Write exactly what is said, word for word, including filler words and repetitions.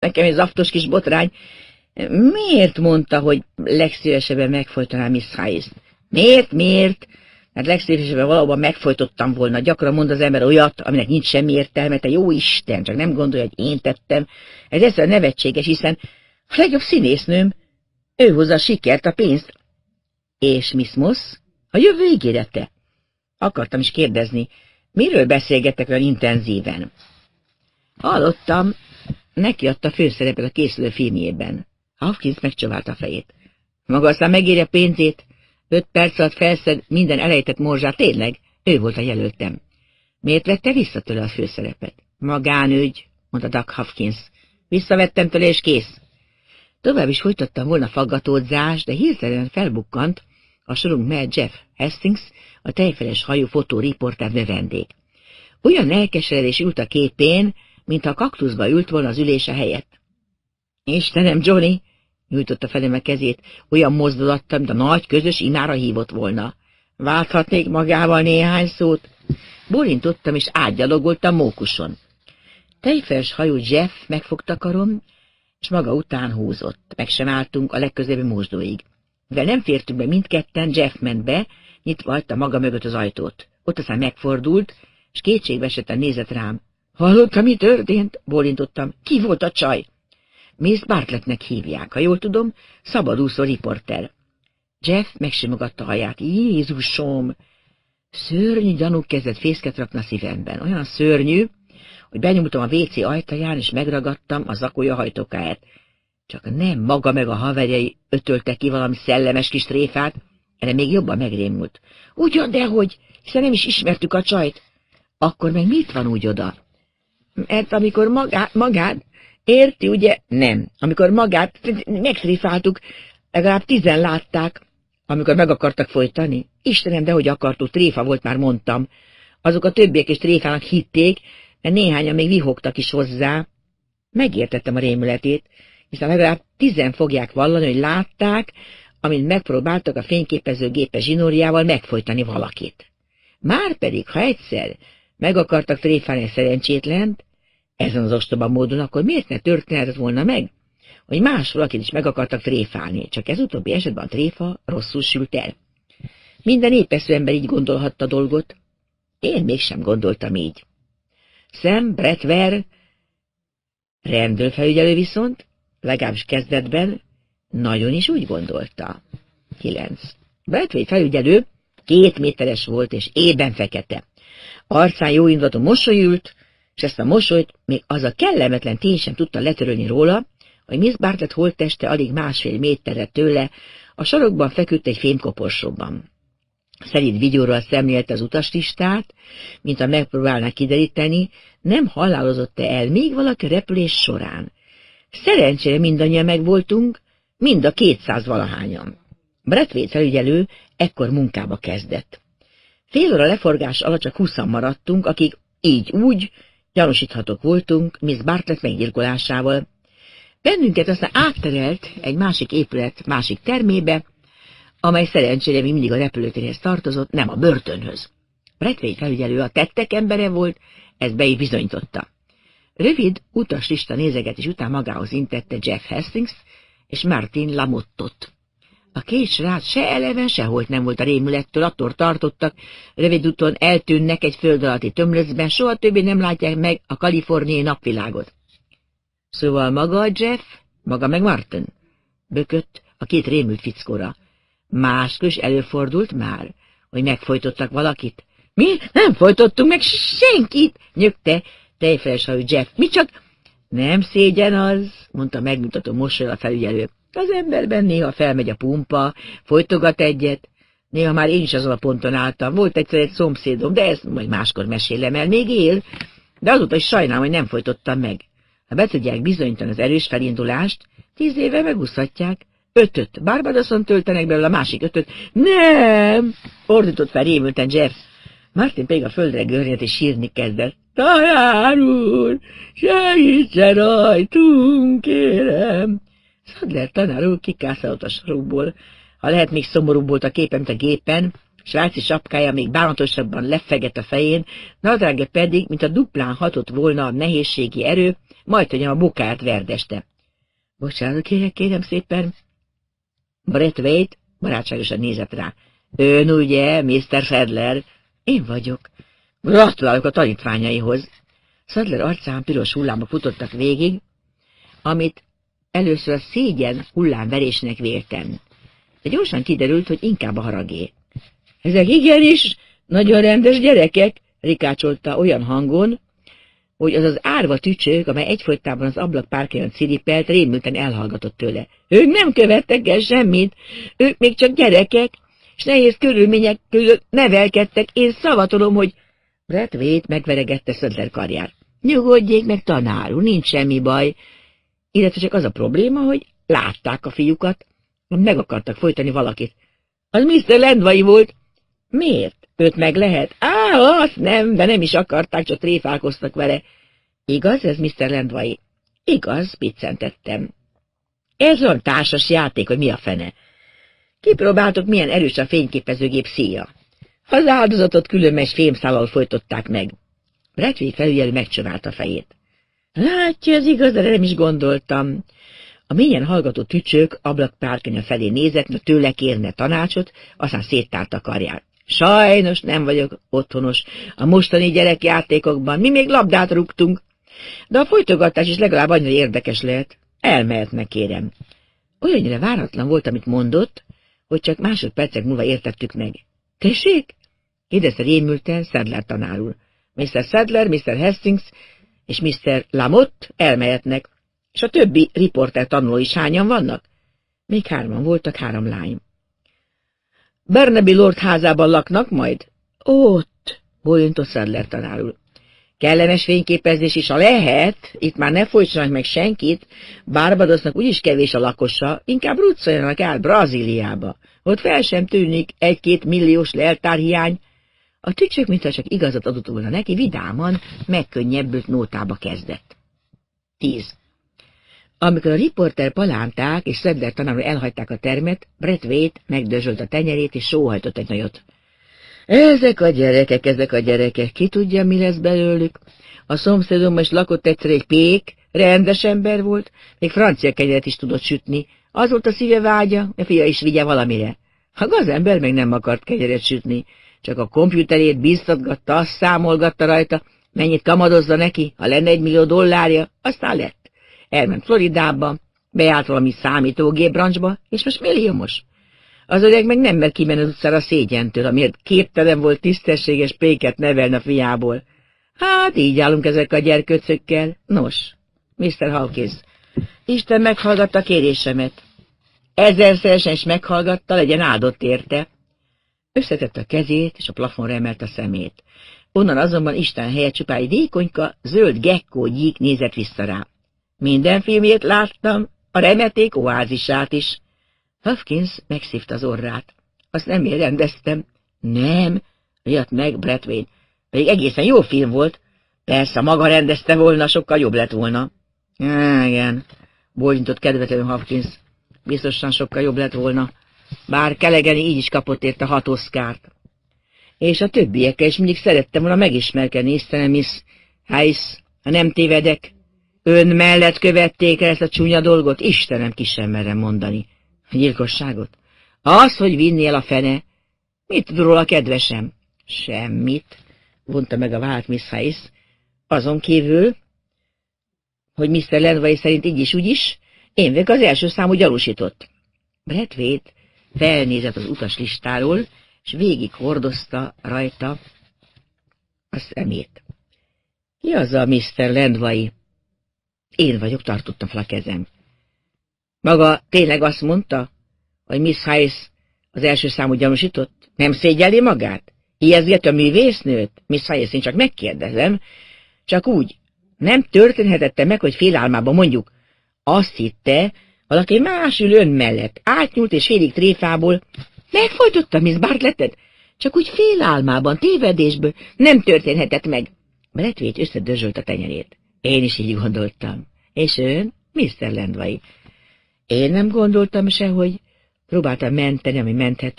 nekem ez aftos kis botrány. Miért mondta, hogy legszívesebben megfojtaná Miss Hayes-t? Miért, miért? Hát legszívesebben valóban megfojtottam volna. Gyakran mond az ember olyat, aminek nincs semmi értelme, te jó Isten, csak nem gondolja, hogy én tettem. Ez egyszerűen nevetséges, hiszen a legjobb színésznőm, ő hozza a sikert, a pénzt. És Miss Moss? A jövő ígérete? Akartam is kérdezni, miről beszélgettek olyan intenzíven? Hallottam, neki adta főszerepet a készülő filmjében. Hopkins megcsaválta a fejét. Maga aztán megéri a pénzét? Öt perc alatt felszed minden elejtett morzsát, tényleg? Ő volt a jelöltem. Miért vette vissza tőle a főszerepet? Magánügy, mondta Doc Hopkins. Visszavettem tőle, és kész. Tovább is folytattam volna faggatódzást, de hirtelen felbukkant a sorunk mellett Jeff Hastings, a tejfeles hajú fotóriporter növendék. Olyan elkeseredés ült a képén, mintha a kaktuszba ült volna az ülése helyett. Istenem, Johnny! Nyújtotta felém a kezét, olyan mozdulattal, mint a nagy közös imára hívott volna. Válthatnék magával néhány szót? Bólintottam, és átgyalogoltam mókuson. Tejfeles hajú Jeff megfogta karom, és maga után húzott. Meg sem álltunk a legközelebbi mosdóig. Mivel nem fértünk be mindketten, Jeff ment be, nyitva hagyta maga mögött az ajtót. Ott aztán megfordult, és kétségbeesetten nézett rám. Hallotta, mi történt? Bólintottam. Ki volt a csaj? Miss Bartlettnek hívják, ha jól tudom, szabadúszó riporter. Jeff megsimogatta a haját. Jézusom! Szörnyű gyanúk kezdett fészket rakni a szívemben. Olyan szörnyű, hogy benyomultam a vécé ajtaján, és megragadtam a zakója hajtókáját. Csak nem maga meg a haverjai ötölte ki valami szellemes kis tréfát, erre még jobban megrémult. Ugyan, dehogy, hiszen nem is ismertük a csajt. Akkor meg mit van úgy oda? Mert amikor magá, magát, érti, ugye? Nem. Amikor magát megtréfáltuk, legalább tizen látták, amikor meg akartak folytani. Istenem, dehogy akartuk, tréfa volt, már mondtam. Azok a többiek is tréfának hitték, mert néhányan még vihogtak is hozzá. Megértettem a rémületét, hiszen legalább tizen fogják vallani, hogy látták, amint megpróbáltak a fényképezőgépe zsinórjával megfojtani valakit. Márpedig, ha egyszer meg akartak tréfálni a szerencsétlent, ezen az ostoba módon, akkor miért ne történhetett volna meg, hogy más valakit is meg akartak tréfálni, csak ez utóbbi esetben a tréfa rosszul sült el. Minden épeszű ember így gondolhatta a dolgot. Én mégsem gondoltam így. Sam Bradware, rendőrfelügyelő viszont, legalábbis kezdetben, nagyon is úgy gondolta. kilenc. Bradware felügyelő két méteres volt és ében fekete. Arcán jóindulatú mosoly ült, és ezt a mosolyt még az a kellemetlen tény sem tudta letörölni róla, hogy Miss Bartlett holtteste alig másfél méterre tőle, a sarokban feküdt egy fémkoporsóban. Szerint vigyorral szemlélte az utaslistát, mint ha megpróbálná kideríteni, nem halálozott-e el még valaki repülés során. Szerencsére mindannyian megvoltunk, mind a kétszáz valahányan. Bradware felügyelő ekkor munkába kezdett. Fél óra leforgás alatt csak húszan maradtunk, akik így úgy gyanúsíthatók voltunk Miss Bartlett meggyilkolásával. Bennünket aztán átterelt egy másik épület másik termébe, amely szerencsére még mindig a repülőtérhez tartozott, nem a börtönhöz. Bradware felügyelő a tettek embere volt, ezt be is bizonyította. Rövid utaslista nézegetés után magához intette Jeff Hastings és Martin Lamottot. A két srác se eleven, seholt nem volt a rémülettől, attól tartottak, rövid úton eltűnnek egy föld alatti tömlöcben, soha többé nem látják meg a kaliforniai napvilágot. Szóval maga a Jeff, maga meg Martin, bökött a két rémült fickóra. Máskor is előfordult már, hogy megfojtottak valakit. Mi nem folytottunk meg senkit, nyögte tejfeles hajú Jeff. Mi csak... Nem szégyen az, mondta megmutató mosolyal a felügyelő. Az emberben néha felmegy a pumpa, folytogat egyet. Néha már én is azon a ponton álltam. Volt egyszer egy szomszédom, de ezt majd máskor mesélem el. Még él, de azóta is sajnálom, hogy nem folytottam meg. Ha be tudják bizonyítani az erős felindulást, tíz éve megúszhatják. Ötöt. Barbadoson töltenek belőle a másik ötöt. Nem! Ordított fel rémülten Jeff. Martin pedig a földre görnyed és sírni kezdett. Tanár úr, segítsen rajtunk, kérem! Sadler tanár úr kikászálott a sarokból. Ha lehet, még szomorúbb volt a képen, mint a gépen, svájci sapkája még bánatosabban lefeget a fején, nadrágja pedig, mint a duplán hatott volna a nehézségi erő, majdhogy a bokát verdeste. Bocsánat kérek, kérem szépen. Brett Waite barátságosan nézett rá. Ön ugye, miszter Sadler? Én vagyok. Gratulálok a tanítványaihoz. Sadler arcán piros hullámok futottak végig, amit először a szégyen hullámverésnek véltem. De gyorsan kiderült, hogy inkább a haragé. Ezek igenis nagyon rendes gyerekek, rikácsolta olyan hangon, hogy az az árva tücsök, amely egyfolytában az ablakpárkányon ciripelt, rémülten elhallgatott tőle. Ők nem követtek el semmit, ők még csak gyerekek, és nehéz körülmények között nevelkedtek. Én szavatolom, hogy... Brett Waite megveregette Sadler karját. Nyugodjék meg, tanár úr, nincs semmi baj. Illetve csak az a probléma, hogy látták a fiúkat, meg akartak folytani valakit. Az miszter Landvai volt. Miért? Őt meg lehet? Á, azt nem, de nem is akarták, csak tréfálkoztak vele. Igaz ez, miszter Landvai? Igaz, piccentettem. Ez olyan társas játék, hogy mi a fene. Kipróbáltok, milyen erős a fényképezőgép szíja. Az áldozatot különmes fémszállal folytották meg. Brett Waite felügyelő megcsövált a fejét. Látja, ez igaz, de nem is gondoltam. A mélyen hallgató tücsök ablakpárkánya felé nézett, mert tőle kérne tanácsot, aztán széttárt a karját. Sajnos nem vagyok otthonos a mostani gyerekjátékokban, mi még labdát rúgtunk, de a folytogatás is legalább annyira érdekes lehet. Elmehetnek, kérem. Olyannyira váratlan volt, amit mondott, hogy csak másodpercek múlva értettük meg. Tessék? Kérdezte rémülten Sadler tanár úr. miszter Sadler, miszter Hastings és miszter Lamotte elmehetnek, és a többi riporter tanuló is hányan vannak? Még hárman voltak, három lány. Barnaby Lord házában laknak majd? Ott, bólintott Sadler tanár úr. Kellemes fényképezés is, ha lehet, itt már ne folytsanak meg senkit, Barbadosnak úgyis kevés a lakosa, inkább ruccoljanak el Brazíliába. Ott fel sem tűnik egy-két milliós leltárhiány. A tücsök, mintha csak igazat adott volna neki, vidáman, megkönnyebbült nótába kezdett. Tíz. Amikor a riporter palánták és Sadler tanárul elhagyták a termet, Brett Waite megdörzsölt a tenyerét és sóhajtott egy nagyot. Ezek a gyerekek, ezek a gyerekek, ki tudja, mi lesz belőlük? A szomszédom is lakott egyszer egy pék, rendes ember volt, még francia kenyeret is tudott sütni. Az volt a szíve vágya, a fia is vigye valamire. A gazember meg nem akart kenyeret sütni, csak a kompjúterét bíztatgatta, azt számolgatta rajta, mennyit kamadozza neki, ha lenne egy millió dollárja, aztán lett. Elment Floridába, beállt valami számítógépbrancsba, és most milliómos. Az öreg meg nem mer kimenni az utcára szégyentől, amiért képtelen volt tisztességes péket nevelni a fiából. Hát így állunk ezek a gyerköcökkel. Nos, miszter Hawkins, Isten meghallgatta kérésemet. Ezerszeresen is meghallgatta, legyen áldott érte. Összetette a kezét, és a plafonra emelt a szemét. Onnan azonban Isten helyett csupán egy vékonyka, zöld gekkó gyík nézett vissza rá. Minden filmjét láttam, a remeték oázisát is. Hawkins megszívta az orrát. Azt nem én rendeztem. Nem, riadt meg Brett Waite. Pedig egészen jó film volt. Persze, maga rendezte volna, sokkal jobb lett volna. Á, igen, bólintott kedvetlenül Hawkins. Biztosan sokkal jobb lett volna. Bár Kelegeni így is kapott érte hat oszkárt. És a többiekkel is mindig szerettem volna megismerkedni, Istenem, Miss Hayes, ha nem tévedek. Ön mellett követték el ezt a csúnya dolgot? Istenem, ki sem merem mondani. A gyilkosságot? Az, hogy vinni el a fene. Mit tud róla, kedvesem? Semmit, vonta meg a vált Miss Hayes. Azon kívül, hogy miszter Landvai szerint így is, úgy is, én vagyok az első számú gyanúsított. Brett Waite felnézett az utaslistáról, és végig hordozta rajta a szemét. Ki az a miszter Landvai? Én vagyok, tartottam fel a kezem. Maga tényleg azt mondta, hogy Miss Hayes az első számú gyanúsított? Nem szégyelli magát? Ijeszget a művésznőt? Miss Hayes, én csak megkérdezem. Csak úgy, nem történhetette meg, hogy félálmában mondjuk azt hitte, valaki más ül ön mellett, átnyúlt és félig tréfából. Megfojtotta Miss Bartlettet? Csak úgy félálmában, tévedésből nem történhetett meg. Brett Waite összedörzsölt a tenyerét. Én is így gondoltam. És ön, miszter Landvai? Én nem gondoltam se, hogy próbáltam menteni, ami menthető.